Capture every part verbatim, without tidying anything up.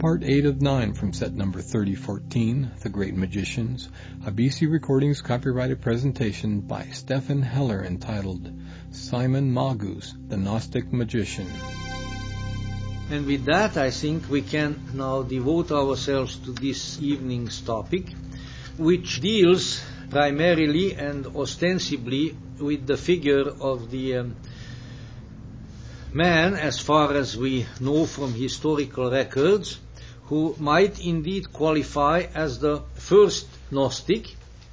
part eight of nine from set number thirty fourteen, The Great Magicians, a B C Recordings copyrighted presentation by Stephan Heller entitled Simon Magus, the Gnostic Magician. And with that, I think we can now devote ourselves to this evening's topic, which deals primarily and ostensibly with the figure of the um, man, as far as we know from historical records, who might indeed qualify as the first Gnostic,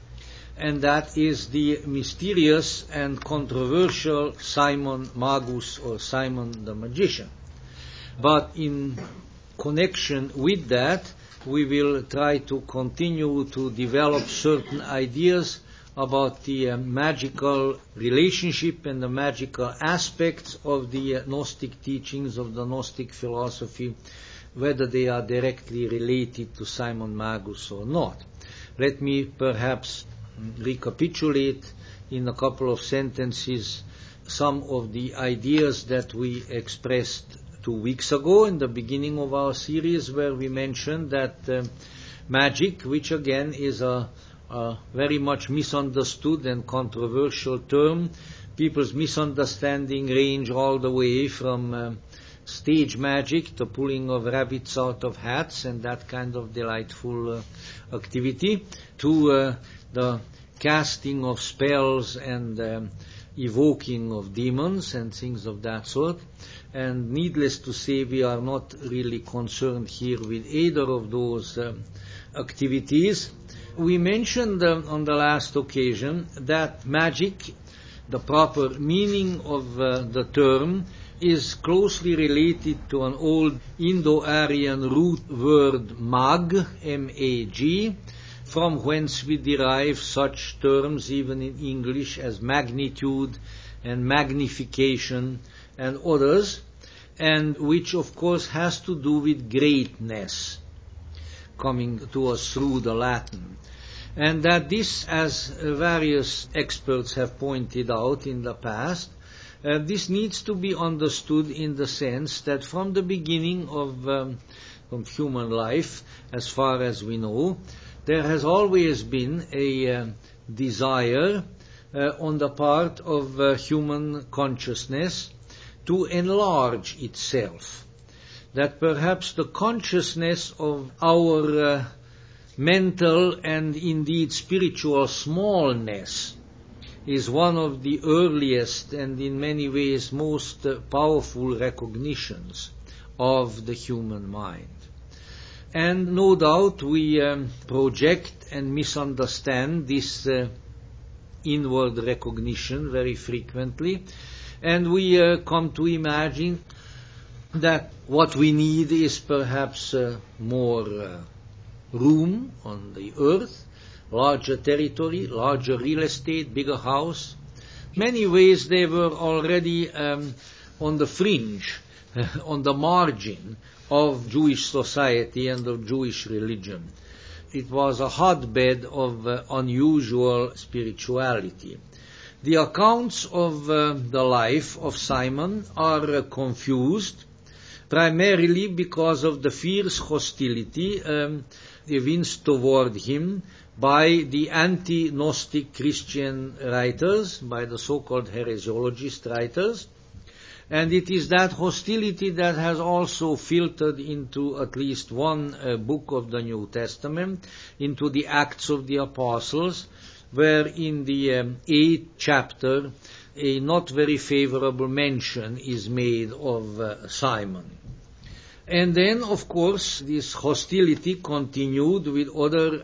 and that is the mysterious and controversial Simon Magus, or Simon the Magician. But in connection with that, we will try to continue to develop certain ideas about the uh, magical relationship and the magical aspects of the uh, Gnostic teachings, of the Gnostic philosophy, whether they are directly related to Simon Magus or not. Let me perhaps recapitulate in a couple of sentences some of the ideas that we expressed two weeks ago in the beginning of our series, where we mentioned that uh, magic, which again is a A very much misunderstood and controversial term. People's misunderstanding range all the way from uh, stage magic, the pulling of rabbits out of hats and that kind of delightful uh, activity, to uh, the casting of spells and um, evoking of demons and things of that sort. And needless to say, we are not really concerned here with either of those um, activities. We mentioned uh, on the last occasion that magic, the proper meaning of uh, the term, is closely related to an old Indo-Aryan root word mag, M A G, from whence we derive such terms even in English as magnitude and magnification and others, and which of course has to do with greatness, coming to us through the Latin. And that this, as various experts have pointed out in the past, uh, this needs to be understood in the sense that from the beginning of, um, of human life, as far as we know, there has always been a uh, desire uh, on the part of uh, human consciousness to enlarge itself. That perhaps the consciousness of our uh, mental and indeed spiritual smallness is one of the earliest and in many ways most uh, powerful recognitions of the human mind. And no doubt we um, project and misunderstand this uh, inward recognition very frequently, and we uh, come to imagine that what we need is perhaps uh, more uh, room on the earth, larger territory, larger real estate, bigger house. Many ways they were already um, on the fringe, on the margin of Jewish society and of Jewish religion. It was a hotbed of uh, unusual spirituality. The accounts of uh, the life of Simon are uh, confused, primarily because of the fierce hostility um, evinced toward him by the anti-Gnostic Christian writers, by the so-called heresiologist writers, and it is that hostility that has also filtered into at least one uh, book of the New Testament, into the Acts of the Apostles, where in the um, eighth chapter a not very favorable mention is made of uh, Simon. And then, of course, this hostility continued with other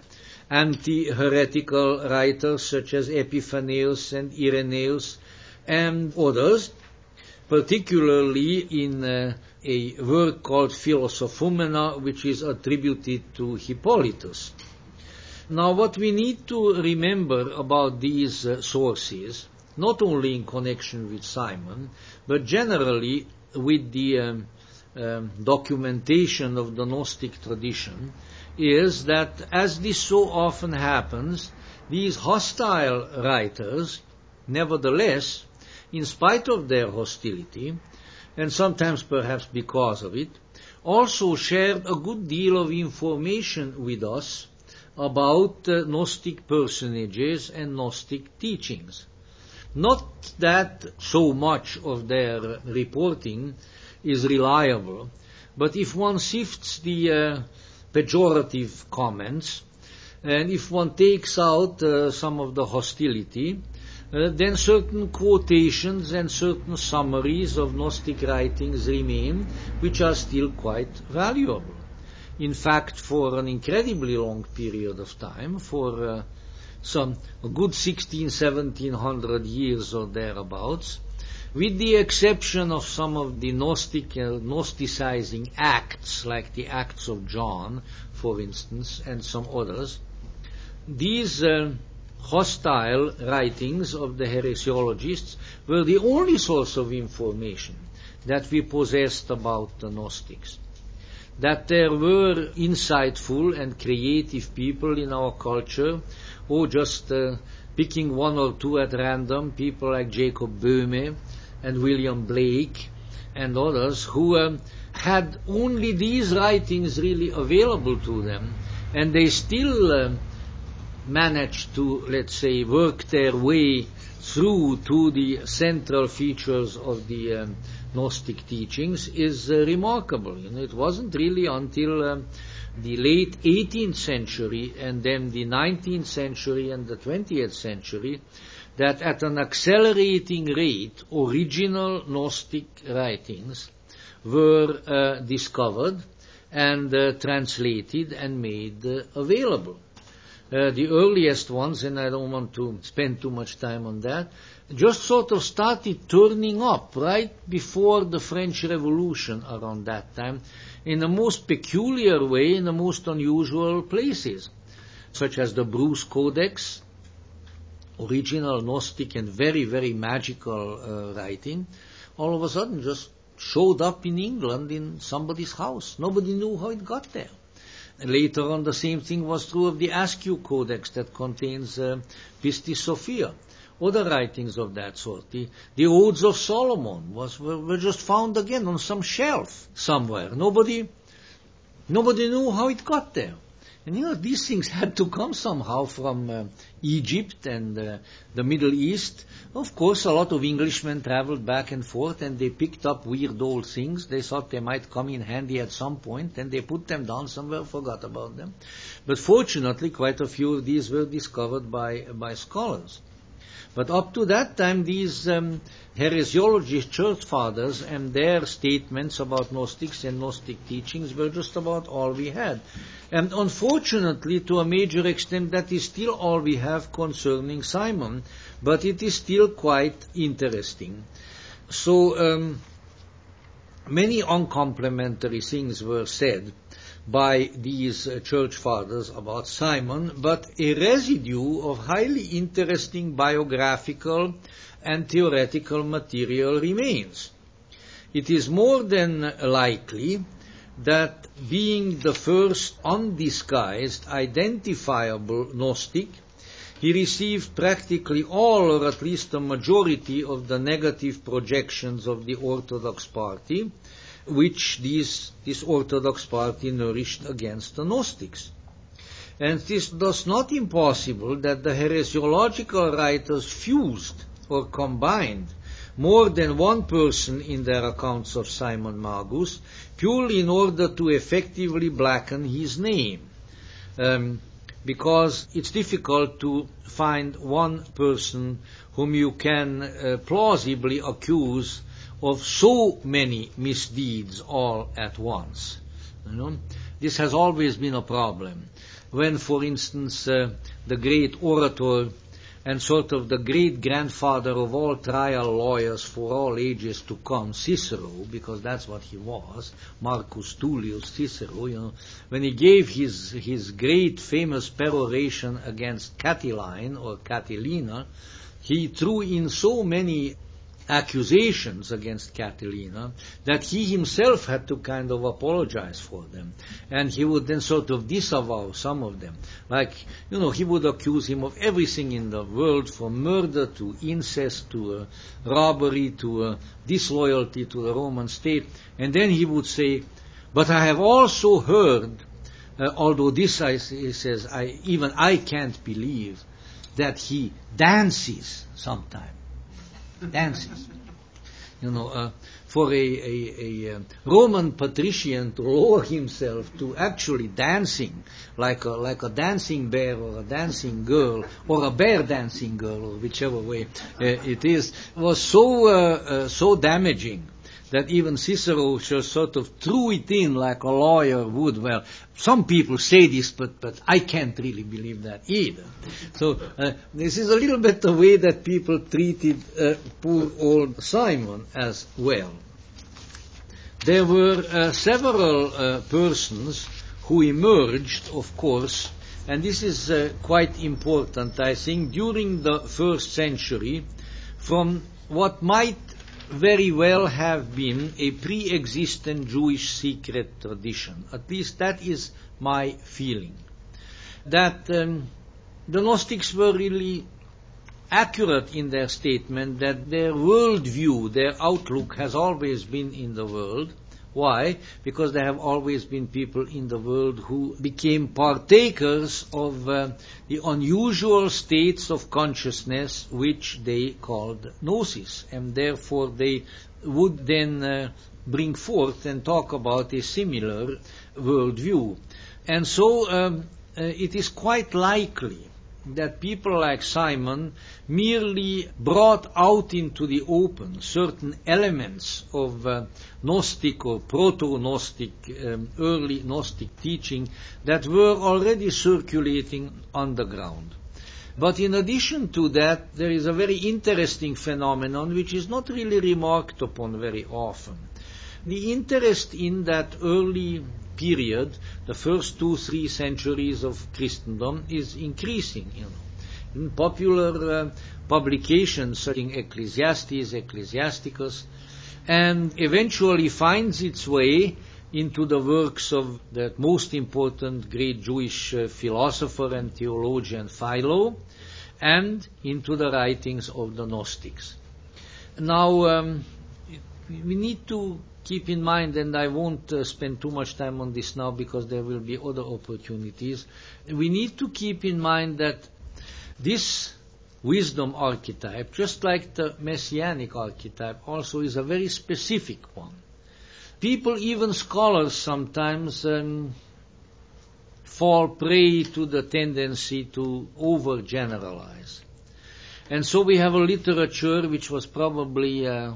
anti-heretical writers such as Epiphanius and Irenaeus and others, particularly in uh, a work called Philosophumena, which is attributed to Hippolytus. Now, what we need to remember about these uh, sources, not only in connection with Simon, but generally with the um, um, documentation of the Gnostic tradition, is that, as this so often happens, these hostile writers, nevertheless, in spite of their hostility, and sometimes perhaps because of it, also shared a good deal of information with us about uh, Gnostic personages and Gnostic teachings. Not that so much of their reporting is reliable, but if one sifts the uh, pejorative comments, and if one takes out uh, some of the hostility, uh, then certain quotations and certain summaries of Gnostic writings remain, which are still quite valuable. In fact, for an incredibly long period of time, for uh, some a good sixteen, seventeen hundred years or thereabouts, with the exception of some of the Gnostic, uh, Gnosticizing acts, like the Acts of John, for instance, and some others, these uh, hostile writings of the heresiologists were the only source of information that we possessed about the Gnostics. That there were insightful and creative people in our culture, or just uh, picking one or two at random, people like Jacob Boehme and William Blake and others, who um, had only these writings really available to them, and they still uh, managed to, let's say, work their way through to the central features of the um, Gnostic teachings, is uh, remarkable. You know, it wasn't really until um, the late eighteenth century and then the nineteenth century and the twentieth century that at an accelerating rate original Gnostic writings were uh, discovered and uh, translated and made uh, available. Uh, the earliest ones, and I don't want to spend too much time on that, just sort of started turning up right before the French Revolution around that time, in the most peculiar way, in the most unusual places, such as the Bruce Codex, original Gnostic and very, very magical uh, writing, all of a sudden just showed up in England in somebody's house. Nobody knew how it got there. Later on, the same thing was true of the Askew Codex that contains uh, Pistis Sophia. Other writings of that sort. The, the Odes of Solomon was were, were just found again on some shelf somewhere. Nobody, nobody knew how it got there. And you know, these things had to come somehow from uh, Egypt and uh, the Middle East. Of course, a lot of Englishmen traveled back and forth, and they picked up weird old things. They thought they might come in handy at some point, and they put them down somewhere, forgot about them. But fortunately, quite a few of these were discovered by, by scholars. But up to that time, these um, heresiologist church fathers and their statements about Gnostics and Gnostic teachings were just about all we had. And unfortunately, to a major extent, that is still all we have concerning Simon, but it is still quite interesting. So um, many uncomplimentary things were said by these uh, church fathers about Simon, but a residue of highly interesting biographical and theoretical material remains. It is more than likely that being the first undisguised, identifiable Gnostic, he received practically all, or at least a majority, of the negative projections of the Orthodox party, which these, this Orthodox party nourished against the Gnostics. And it is thus not impossible that the heresiological writers fused or combined more than one person in their accounts of Simon Magus, purely in order to effectively blacken his name. Um, because it's difficult to find one person whom you can uh, plausibly accuse of so many misdeeds all at once. You know? This has always been a problem. When, for instance, uh, the great orator and sort of the great-grandfather of all trial lawyers for all ages to come, Cicero, because that's what he was, Marcus Tullius Cicero, you know, when he gave his, his great famous peroration against Catiline or Catilina, he threw in so many accusations against Catilina, that he himself had to kind of apologize for them. And he would then sort of disavow some of them. Like, you know, he would accuse him of everything in the world, from murder to incest to uh, robbery to uh, disloyalty to the Roman state. And then he would say, but I have also heard, uh, although this, I, he says, I, even I can't believe, that he dances sometime. Dances. You know, uh, for a, a, a, a Roman patrician to lower himself to actually dancing, like a, like a dancing bear or a dancing girl, or a bear dancing girl, or whichever way uh, it is, was so, uh, uh, so damaging that even Cicero just sort of threw it in like a lawyer would. Well, some people say this, but, but I can't really believe that either. So uh, this is a little bit the way that people treated uh, poor old Simon as well. There were uh, several uh, persons who emerged, of course, and this is uh, quite important, I think, during the first century, from what might very well have been a pre-existent Jewish secret tradition. At least that is my feeling. That um, the Gnostics were really accurate in their statement that their worldview, their outlook has always been in the world. Why? Because there have always been people in the world who became partakers of uh, the unusual states of consciousness which they called gnosis, and therefore they would then uh, bring forth and talk about a similar worldview. And so um, uh, it is quite likely that people like Simon merely brought out into the open certain elements of uh, Gnostic or proto-Gnostic, um, early Gnostic teaching that were already circulating underground. But in addition to that, there is a very interesting phenomenon which is not really remarked upon very often. The interest in that early period, the first two, three centuries of Christendom, is increasing. You know, in popular uh, publications, such as Ecclesiastes, Ecclesiasticus, and eventually finds its way into the works of the most important great Jewish uh, philosopher and theologian Philo, and into the writings of the Gnostics. Now, um, we need to keep in mind, and I won't uh, spend too much time on this now because there will be other opportunities, we need to keep in mind that this wisdom archetype, just like the messianic archetype, also is a very specific one. People, even scholars, sometimes um, fall prey to the tendency to overgeneralize. And so we have a literature which was probably uh,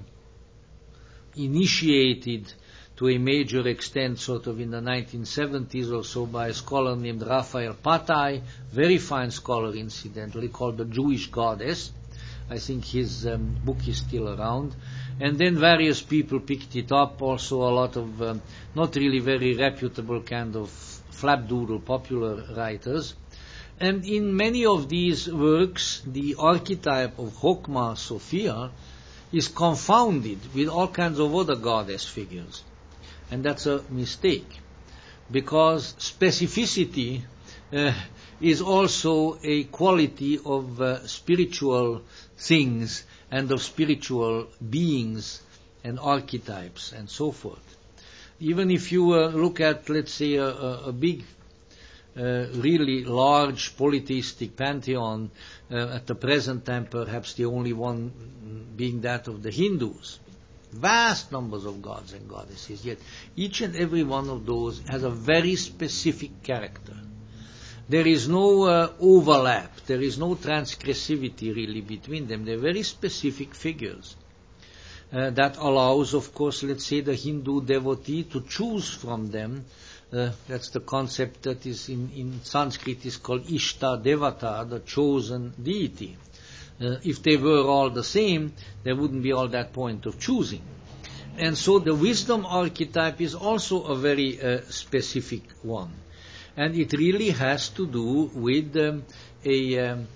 initiated to a major extent sort of in the nineteen seventies or so by a scholar named Raphael Patai, very fine scholar incidentally, called The Jewish Goddess. I think his um, book is still around. And then various people picked it up, also a lot of um, not really very reputable kind of flapdoodle popular writers. And in many of these works, the archetype of Chokmah Sophia is confounded with all kinds of other goddess figures. And that's a mistake, because specificity uh, is also a quality of uh, spiritual things and of spiritual beings and archetypes and so forth. Even if you uh, look at, let's say, a, a, a big, uh, really large polytheistic pantheon, uh, at the present time perhaps the only one being that of the Hindus, vast numbers of gods and goddesses, yet each and every one of those has a very specific character. There is no uh, overlap, there is no transgressivity really between them. They're very specific figures. Uh, that allows, of course, let's say the Hindu devotee to choose from them. Uh, that's the concept that is in, in Sanskrit is called Ishta Devata, the chosen deity. Uh, if they were all the same, there wouldn't be all that point of choosing. And so the wisdom archetype is also a very uh, specific one. And it really has to do with um, a, um,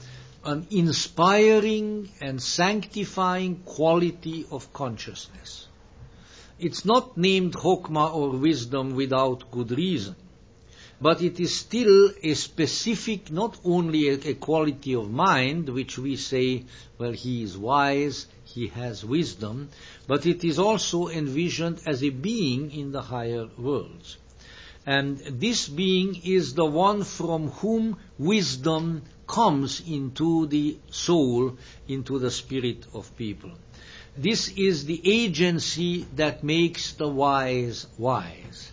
an inspiring and sanctifying quality of consciousness. It's not named Chokmah or wisdom without good reason, but it is still a specific, not only a, a quality of mind, which we say, well, he is wise, he has wisdom, but it is also envisioned as a being in the higher worlds. And this being is the one from whom wisdom comes into the soul, into the spirit of people. This is the agency that makes the wise wise.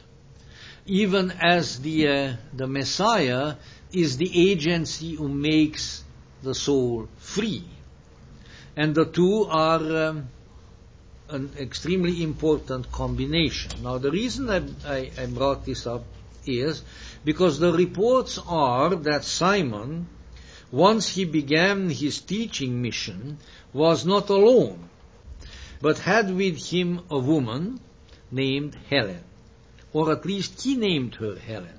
Even as the, uh, the Messiah is the agency who makes the soul free. And the two are um, an extremely important combination. Now, the reason I, I, I brought this up is because the reports are that Simon, once he began his teaching mission, was not alone, but had with him a woman named Helen, or at least he named her Helen.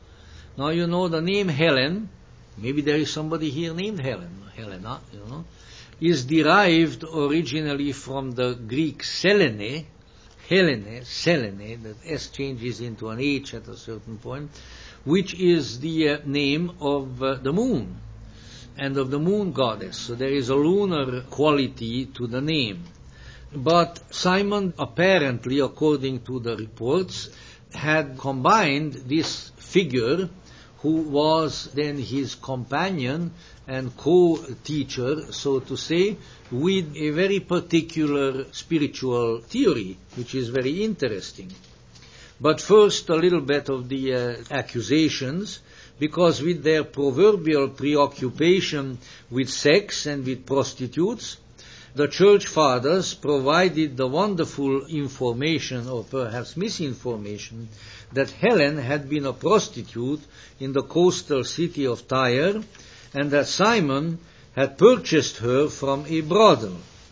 Now, you know, the name Helen, maybe there is somebody here named Helen, Helena, you know, is derived originally from the Greek Selene, Helene, Selene, that S changes into an H at a certain point, which is the uh, name of uh, the moon and of the moon goddess. So there is a lunar quality to the name. But Simon, apparently, according to the reports, had combined this figure, who was then his companion and co-teacher, so to say, with a very particular spiritual theory, which is very interesting. But first, a little bit of the uh, accusations, because with their proverbial preoccupation with sex and with prostitutes, the church fathers provided the wonderful information, or perhaps misinformation, that Helen had been a prostitute in the coastal city of Tyre, and that Simon had purchased her from a brothel.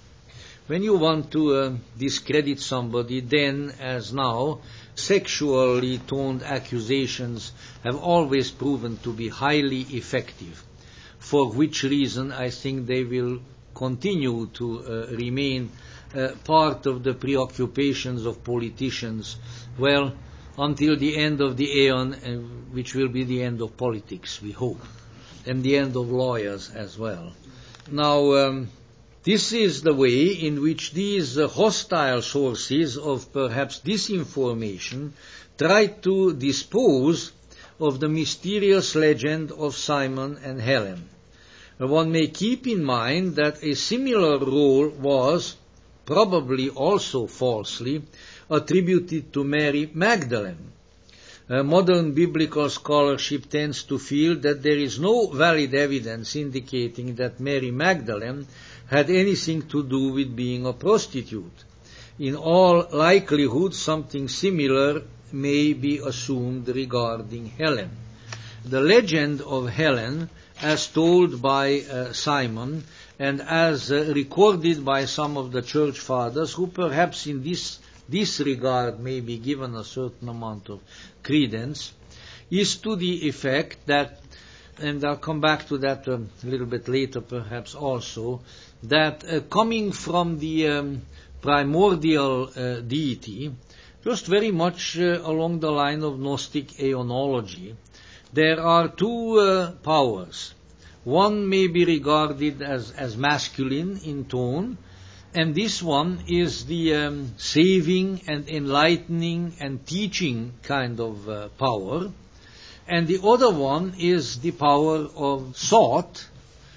When you want to uh, discredit somebody, then as now, sexually toned accusations have always proven to be highly effective, for which reason I think they will continue to uh, remain uh, part of the preoccupations of politicians, well, until the end of the aeon, uh, which will be the end of politics, we hope, and the end of lawyers as well. Now, um, this is the way in which these uh, hostile sources of perhaps disinformation try to dispose of the mysterious legend of Simon and Helen. One may keep in mind that a similar role was, probably also falsely, attributed to Mary Magdalene. Uh, modern biblical scholarship tends to feel that there is no valid evidence indicating that Mary Magdalene had anything to do with being a prostitute. In all likelihood, something similar may be assumed regarding Helen. The legend of Helen, as told by uh, Simon and as uh, recorded by some of the church fathers, who perhaps in this, this regard may be given a certain amount of credence, is to the effect that, and I'll come back to that um, a little bit later perhaps also, that uh, coming from the um, primordial uh, deity, just very much uh, along the line of Gnostic aeonology, there are two uh, powers. One may be regarded as, as masculine in tone, and this one is the um, saving and enlightening and teaching kind of uh, power. And the other one is the power of thought,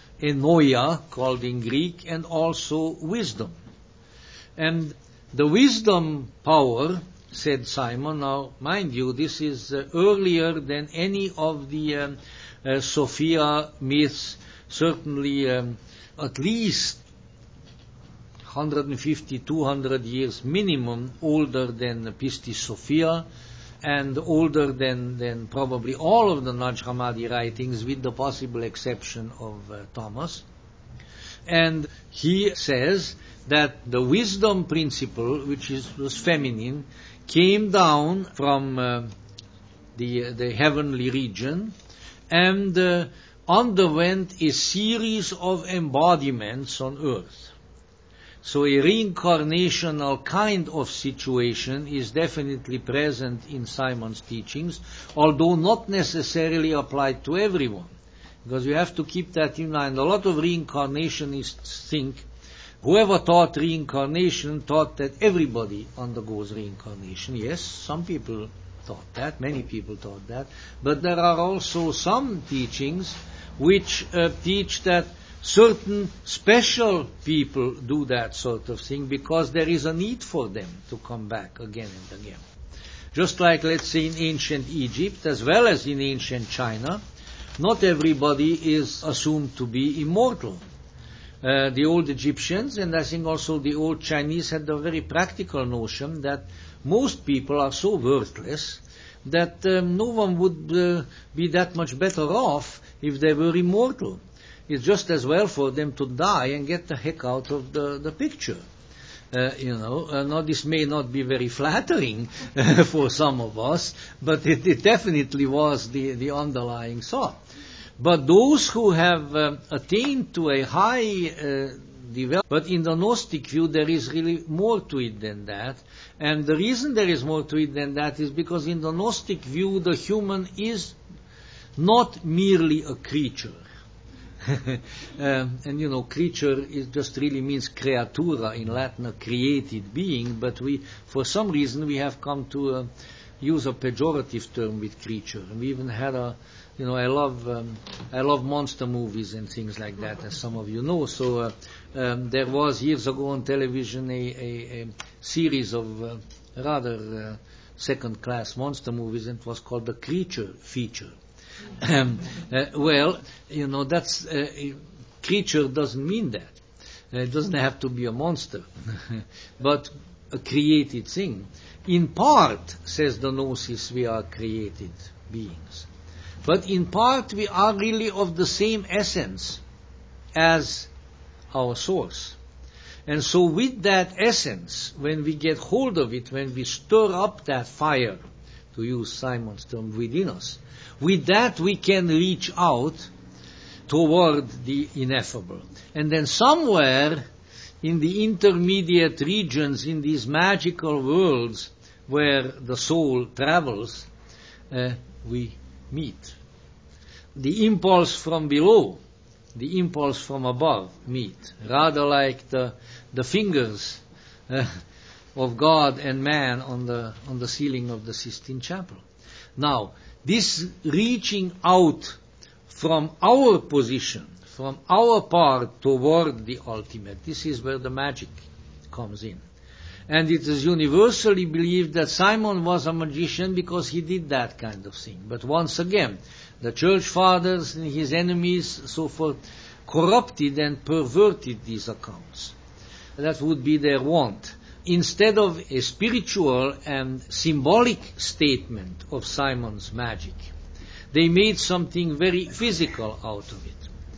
enoia, called in Greek, and also wisdom. And the wisdom power, said Simon, now mind you, this is uh, earlier than any of the um, uh, Sophia myths, certainly um, at least one hundred fifty, two hundred years minimum older than Pistis Sophia, and older than, than probably all of the Nag Hammadi writings, with the possible exception of uh, Thomas. And he says that the wisdom principle, which is, was feminine, came down from uh, the, the heavenly region, and uh, underwent a series of embodiments on earth. So a reincarnational kind of situation is definitely present in Simon's teachings, although not necessarily applied to everyone. Because you have to keep that in mind. A lot of reincarnationists think whoever taught reincarnation taught that everybody undergoes reincarnation. Yes, some people taught that, many people taught that, but there are also some teachings which uh, teach that certain special people do that sort of thing because there is a need for them to come back again and again. Just like, let's say, in ancient Egypt as well as in ancient China, not everybody is assumed to be immortal. Uh, the old Egyptians, and I think also the old Chinese, had a very practical notion that most people are so worthless that um, no one would uh, be that much better off if they were immortal. It's just as well for them to die and get the heck out of the, the picture. Uh, you know, uh, now this may not be very flattering for some of us, but it, it definitely was the, the underlying thought. But those who have um, attained to a high uh, development, but in the Gnostic view there is really more to it than that. And the reason there is more to it than that is because in the Gnostic view the human is not merely a creature. um, and you know, creature is just really means creatura in Latin, a created being, but we, for some reason, we have come to uh, use a pejorative term with creature. And we even had a, you know, I love, um, I love monster movies and things like that, as some of you know. So uh, um, there was years ago on television a, a, a series of uh, rather uh, second-class monster movies, and it was called the Creature Feature. Um, uh, well, you know, that's uh, creature doesn't mean that. Uh, it doesn't have to be a monster, but a created thing. In part, says the Gnosis, we are created beings. But in part, we are really of the same essence as our source. And so with that essence, when we get hold of it, when we stir up that fire, to use Simon's term, within us, with that we can reach out toward the ineffable. And then somewhere in the intermediate regions, in these magical worlds where the soul travels, uh, we meet. The impulse from below, the impulse from above meet, rather like the, the fingers uh, of God and man on the, on the ceiling of the Sistine Chapel. Now, this reaching out from our position, from our part toward the ultimate, this is where the magic comes in. And it is universally believed that Simon was a magician because he did that kind of thing. But once again, the church fathers and his enemies, so forth, corrupted and perverted these accounts. That would be their want. Instead of a spiritual and symbolic statement of Simon's magic, they made something very physical out of it.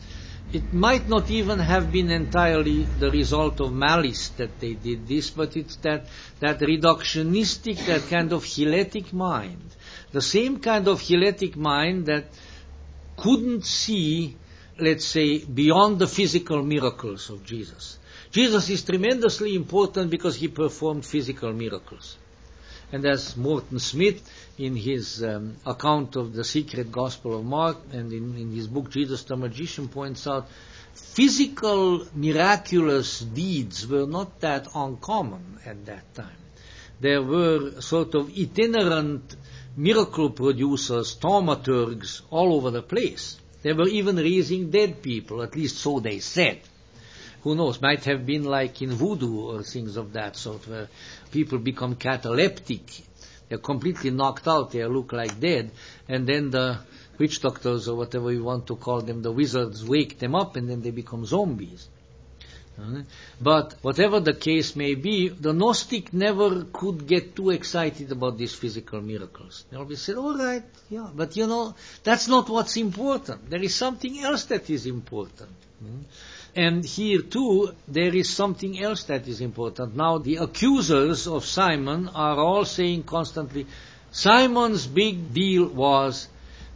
It might not even have been entirely the result of malice that they did this, but it's that, that reductionistic, that kind of hiletic mind, the same kind of hiletic mind that couldn't see, let's say, beyond the physical miracles of Jesus. Jesus is tremendously important because he performed physical miracles. And as Morton Smith, in his um, account of the secret gospel of Mark, and in, in his book Jesus the Magician, points out, physical miraculous deeds were not that uncommon at that time. There were sort of itinerant miracle producers, thaumaturgs, all over the place. They were even raising dead people, at least so they said. Who knows, might have been like in voodoo or things of that sort, where people become cataleptic. They're completely knocked out, they look like dead, and then the witch doctors, or whatever you want to call them, the wizards, wake them up, and then they become zombies. Uh, but whatever the case may be, the Gnostic never could get too excited about these physical miracles. They always said, all right, yeah, but you know, that's not what's important. There is something else that is important. Mm. And here too, there is something else that is important. Now, the accusers of Simon are all saying constantly, Simon's big deal was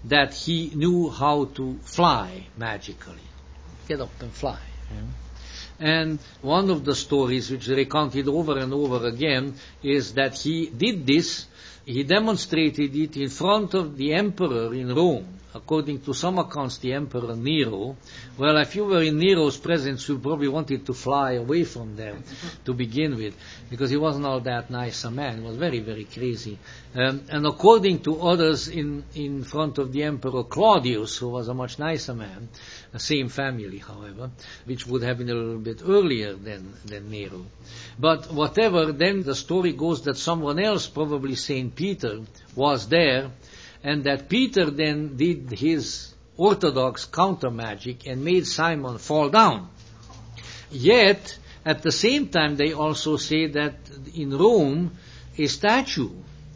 that he knew how to fly magically. Get up and fly. Yeah. And one of the stories which is recounted over and over again is that he did this, he demonstrated it in front of the emperor in Rome. According to some accounts, the Emperor Nero. Well, if you were in Nero's presence, you probably wanted to fly away from them to begin with, because he wasn't all that nice a man. He was very, very crazy. Um, and according to others, in, in front of the Emperor Claudius, who was a much nicer man, the same family, however, which would have been a little bit earlier than, than Nero. But whatever, then the story goes that someone else, probably Saint Peter, was there, and that Peter then did his orthodox counter magic and made Simon fall down. Yet, at the same time, they also say that in Rome, a statue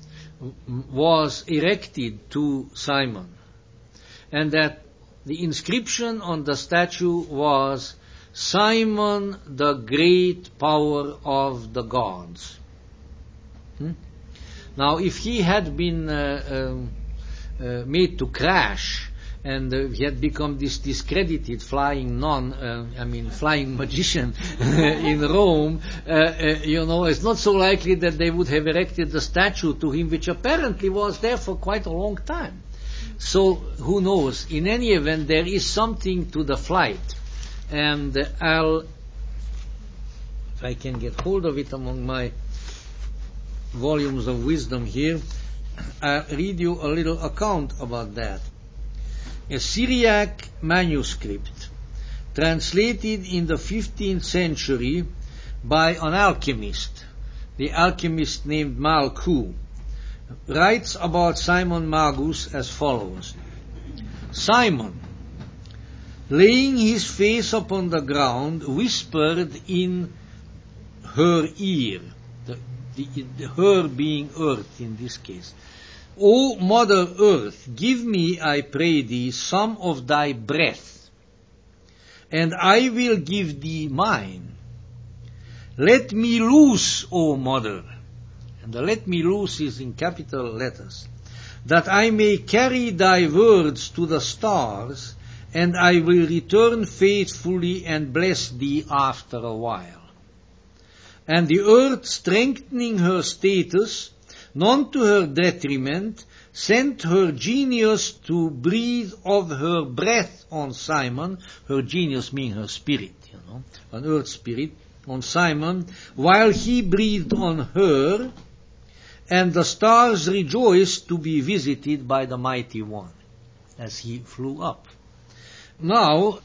was erected to Simon, and that the inscription on the statue was, "Simon, the great power of the gods." Hmm? Now, if he had been uh, um, uh, made to crash, and uh, he had become this discredited flying non, uh, I mean flying magician in Rome, uh, uh, you know, it's not so likely that they would have erected the statue to him, which apparently was there for quite a long time. So, who knows? In any event, there is something to the flight. And uh, I'll, if I can get hold of it among my volumes of wisdom here, I'll read you a little account about that. A Syriac manuscript, translated in the fifteenth century by an alchemist, the alchemist named Malku, writes about Simon Magus as follows. Simon, laying his face upon the ground, whispered in her ear, the, the, the, her being earth in this case, "O Mother Earth, give me, I pray thee, some of thy breath, and I will give thee mine. Let me loose, O Mother," and the "let me loose" is in capital letters, "that I may carry thy words to the stars, and I will return faithfully and bless thee after a while." And the earth, strengthening her status, none to her detriment, sent her genius to breathe of her breath on Simon, her genius meaning her spirit, you know, an earth spirit, on Simon, while he breathed on her, and the stars rejoiced to be visited by the Mighty One, as he flew up. Now,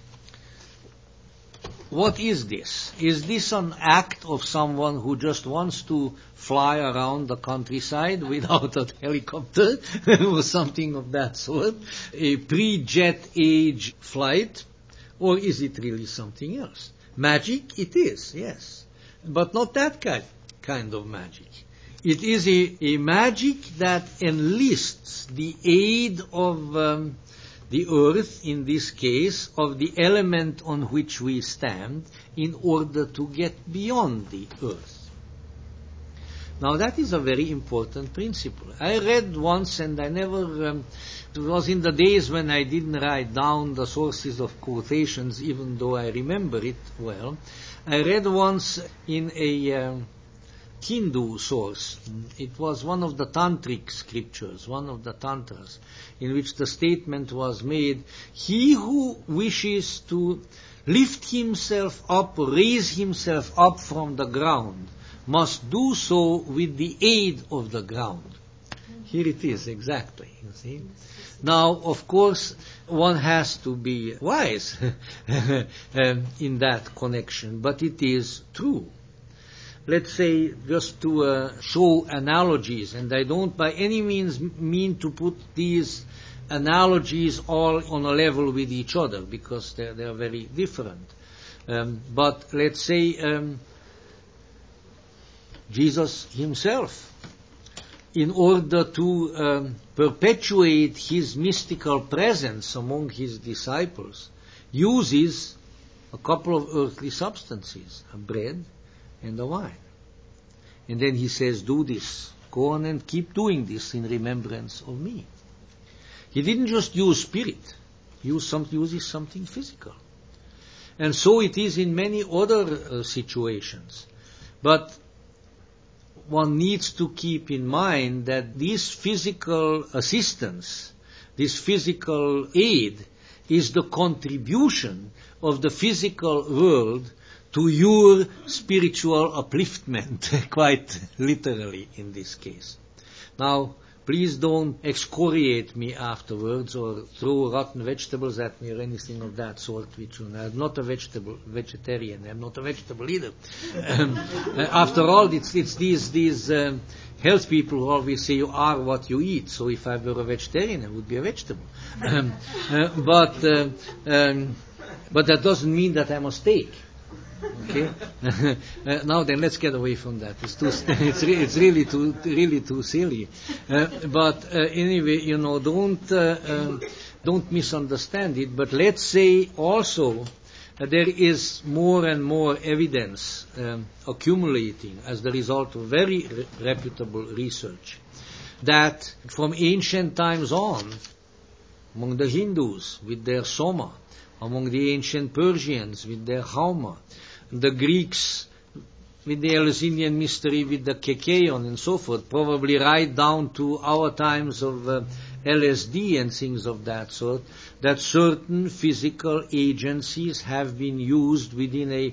what is this? Is this an act of someone who just wants to fly around the countryside without a helicopter or something of that sort? A pre-jet age flight? Or is it really something else? Magic? It is, yes. But not that kind, kind of magic. It is a, a magic that enlists the aid of um, the earth, in this case, of the element on which we stand, in order to get beyond the earth. Now that is a very important principle. I read once, and I never, um, it was in the days when I didn't write down the sources of quotations, even though I remember it well. I read once in a um, Hindu source. It was one of the tantric scriptures, one of the tantras, in which the statement was made, "He who wishes to lift himself up, raise himself up from the ground, must do so with the aid of the ground." Here it is, exactly, you see. Now, of course, one has to be wise um, in that connection, but it is true. Let's say, just to uh, show analogies, and I don't by any means mean to put these analogies all on a level with each other, because they're, they're very different. Um, but let's say um, Jesus himself, in order to um, perpetuate his mystical presence among his disciples, uses a couple of earthly substances, a bread and the wine. And then he says, "Do this. Go on and keep doing this in remembrance of me." He didn't just use spirit. He used some, uses something physical. And so it is in many other uh, situations. But one needs to keep in mind that this physical assistance, this physical aid, is the contribution of the physical world to your spiritual upliftment, quite literally in this case. Now, please don't excoriate me afterwards or throw rotten vegetables at me or anything of that sort. Which I'm not a vegetable vegetarian. I'm not a vegetable either. Um, uh, after all, it's it's these these um, health people who always say you are what you eat. So if I were a vegetarian, I would be a vegetable. Um, uh, but uh, um, but that doesn't mean that I'm a steak. Okay. uh, now then, let's get away from that. It's too. It's, re- it's really too, really too silly. Uh, but uh, anyway, you know, don't uh, um, don't misunderstand it. But let's say also uh, there is more and more evidence um, accumulating as the result of very re- reputable research that from ancient times on, among the Hindus with their Soma, among the ancient Persians with their Hauma, the Greeks with the Eleusinian mystery with the Kekeion and so forth, probably right down to our times of uh, L S D and things of that sort, that certain physical agencies have been used within a,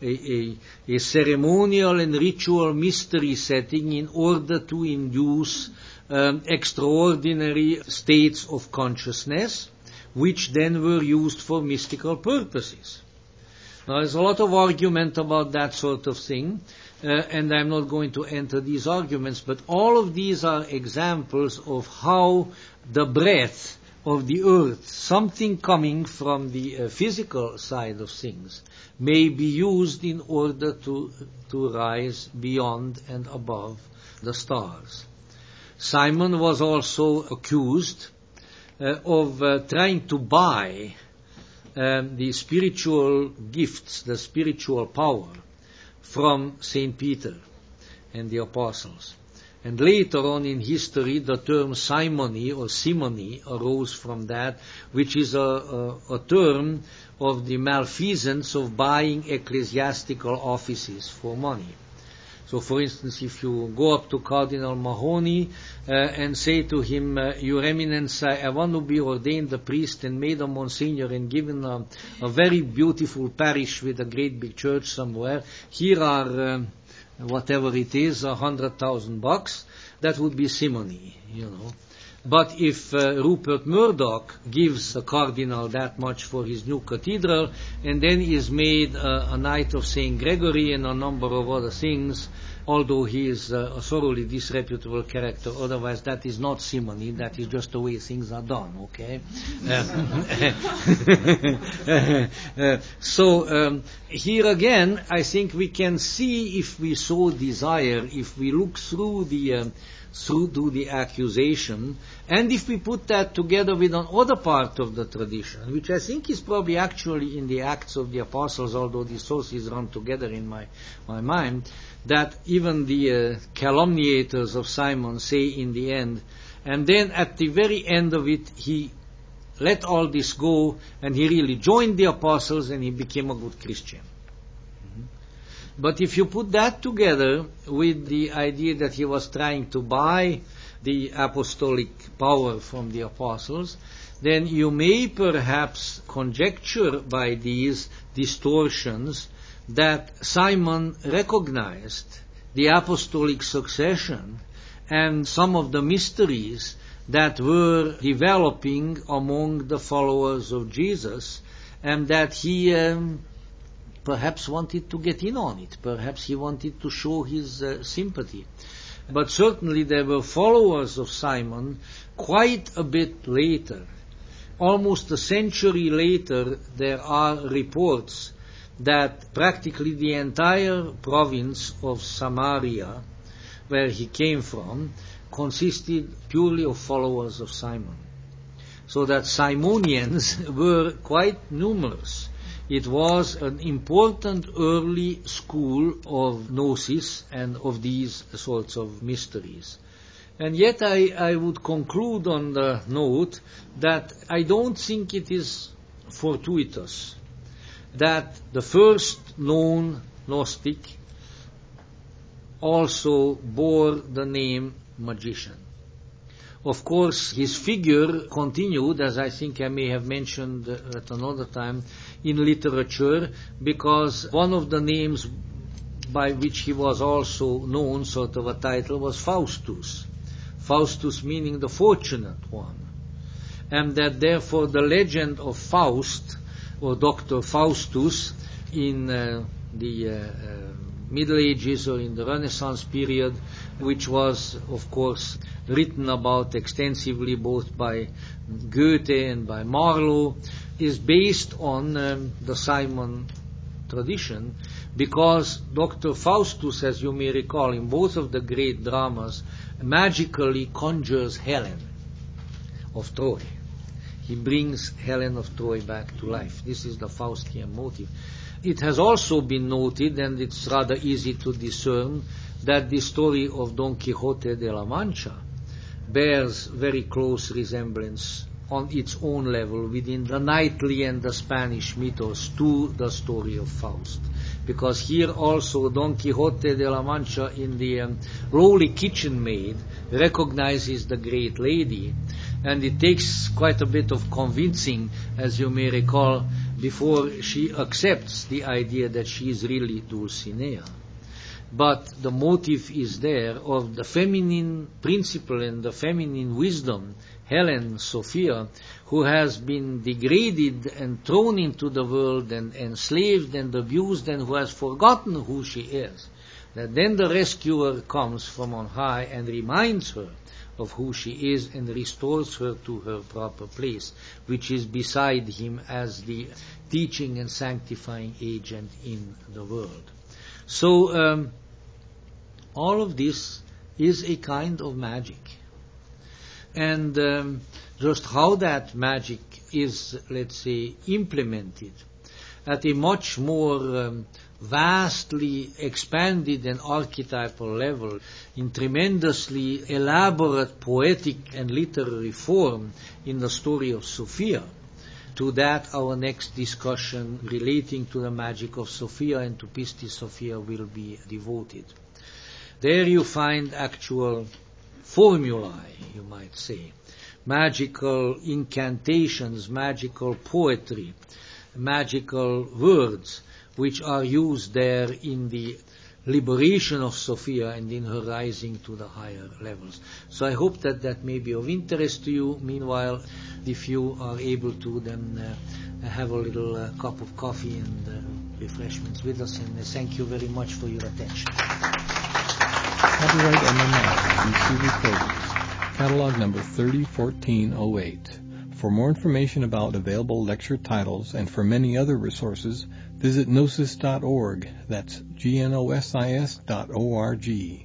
a, a, a ceremonial and ritual mystery setting in order to induce um, extraordinary states of consciousness, which then were used for mystical purposes. Now, there's a lot of argument about that sort of thing, uh, and I'm not going to enter these arguments, but all of these are examples of how the breath of the earth, something coming from the uh, physical side of things, may be used in order to, to rise beyond and above the stars. Simon was also accused uh, of uh, trying to buy Um, the spiritual gifts, the spiritual power from Saint Peter and the apostles. And later on in history, the term simony or simony arose from that, which is a, a, a term of the malfeasance of buying ecclesiastical offices for money. So, for instance, if you go up to Cardinal Mahony uh, and say to him, uh, Your Eminence, I, I want to be ordained a priest and made a Monsignor and given a, a very beautiful parish with a great big church somewhere, here are, um, whatever it is, a hundred thousand bucks, that would be simony, you know. But if uh, Rupert Murdoch gives a cardinal that much for his new cathedral and then is made uh, a knight of Saint Gregory and a number of other things, although he is uh, a thoroughly disreputable character, otherwise that is not simony, that is just the way things are done, okay? Uh, uh, so um, here again, I think we can see, if we so desire, if we look through the um, through to the accusation, and if we put that together with another part of the tradition, which I think is probably actually in the Acts of the Apostles, although the sources run together in my, my mind, that even the uh, calumniators of Simon say in the end, and then at the very end of it, he let all this go, and he really joined the apostles, and he became a good Christian. But if you put that together with the idea that he was trying to buy the apostolic power from the apostles, then you may perhaps conjecture by these distortions that Simon recognized the apostolic succession and some of the mysteries that were developing among the followers of Jesus, and that he um, perhaps wanted to get in on it. Perhaps he wanted to show his uh, sympathy. But certainly there were followers of Simon quite a bit later. Almost a century later, there are reports that practically the entire province of Samaria, where he came from, consisted purely of followers of Simon. So that Simonians were quite numerous. It was an important early school of gnosis and of these sorts of mysteries. And yet I, I would conclude on the note that I don't think it is fortuitous that the first known Gnostic also bore the name magician. Of course, his figure continued, as I think I may have mentioned at another time, in literature, because one of the names by which he was also known, sort of a title, was Faustus. Faustus meaning the fortunate one. And that therefore the legend of Faust, or Doctor Faustus, in uh, the uh, uh, Middle Ages or in the Renaissance period, which was, of course, written about extensively both by Goethe and by Marlowe, is based on um, the Simon tradition, because Doctor Faustus, as you may recall, in both of the great dramas, magically conjures Helen of Troy. He brings Helen of Troy back to life. This is the Faustian motive. It has also been noted, and it's rather easy to discern, that the story of Don Quixote de la Mancha bears very close resemblance on its own level within the knightly and the Spanish mythos to the story of Faust. Because here also Don Quixote de la Mancha, in the um, lowly kitchen maid, recognizes the great lady, and it takes quite a bit of convincing, as you may recall, before she accepts the idea that she is really Dulcinea. But the motive is there of the feminine principle and the feminine wisdom, Helen, Sophia, who has been degraded and thrown into the world and enslaved and abused, and who has forgotten who she is. That then the rescuer comes from on high and reminds her of who she is and restores her to her proper place, which is beside him as the teaching and sanctifying agent in the world. So um, all of this is a kind of magic. And um, just how that magic is, let's say, implemented at a much more um, vastly expanded and archetypal level, in tremendously elaborate poetic and literary form in the story of Sophia. To that our next discussion relating to the magic of Sophia and to Pistis Sophia will be devoted. There you find actual formulae, you might say, magical incantations, magical poetry, magical words, which are used there in the liberation of Sophia and in her rising to the higher levels. So I hope that that may be of interest to you. Meanwhile, if you are able to, then uh, have a little uh, cup of coffee and uh, refreshments with us, and uh, thank you very much for your attention. Copyright M M I, B C Recordings, catalog number thirty fourteen oh eight. For more information about available lecture titles and for many other resources, visit gnosis dot org. That's G N O S I S dot O R G.